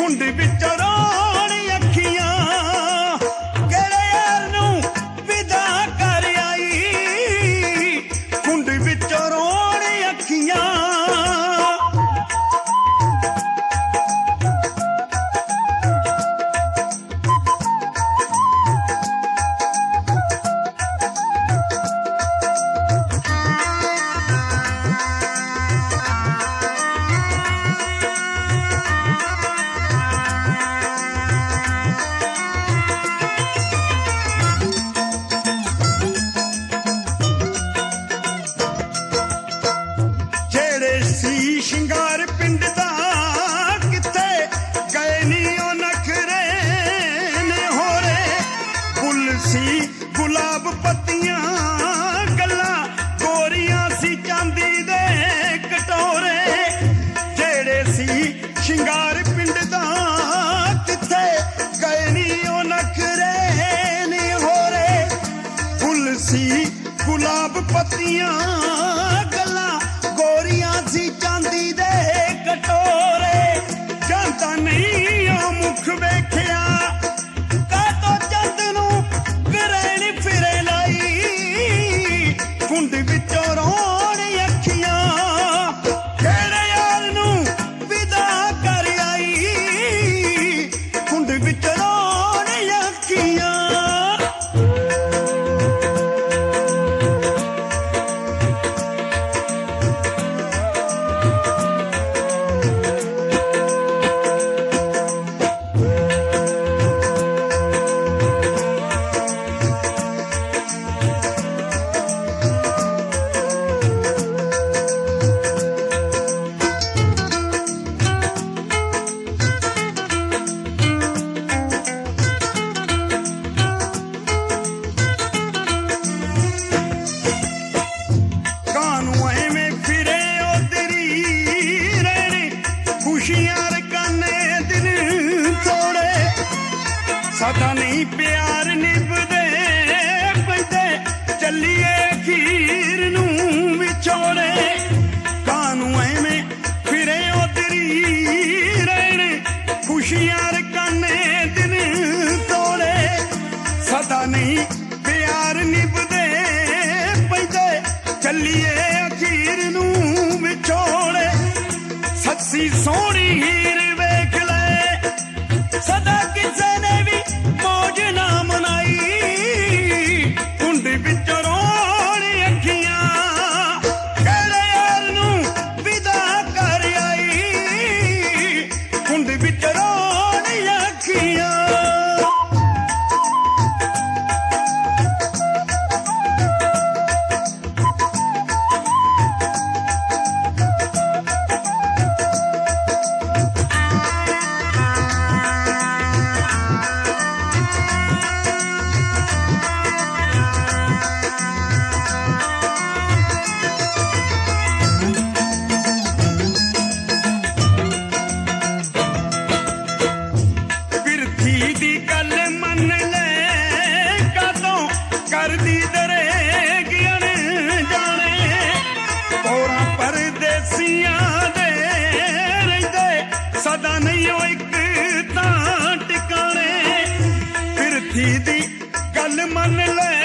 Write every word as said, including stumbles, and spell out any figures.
घुंड विच रोण अखियां केड़े यार नूं विदा कर आई घुंड विच रोण अखियां शिंगार पिंड दा किथे गए नी ओ नखरे ने होरे फुल सी गुलाब पत्तियां गल्लां गोरियां सी चांदी दे कटोरे जेड़े सी शिंगार पिंड दा किथे गए नी ओ नखरे ने होरे फुल सी गुलाब पत्तियां गल्लां गोरियां सी चांदी दे कटोरे जानता नहीं ओ मुख वेखिया कातो चंद नूं करैण फिरे लाई घुंड विचों रोण अखियां केड़े यार नूं विदा कर आई घुंड विच रोण अखियां सदा नहीं प्यार निभदे पैंदे चलिए खीर नूं विछोड़े कानू एवें फिरे उधरी रहण खुशियां रकाने दिन तोड़े सदा नहीं प्यार निभदे पैंदे चलिए खीर नूं विछोड़े सच्ची सोहणी हीर वेख ले सदा किसे ने भी मौज ना मनाई घुंड विच रोण अखियां केड़े यार नूं विदा कर आई घुंड विच रोण अखियां दी गल मन ले कदों कर दी दरेगियां जाने तोरा परदेसियां दे रहिंदे सदा नहीं ओ इक तां टिकाणे फिर थी दी गल मन ले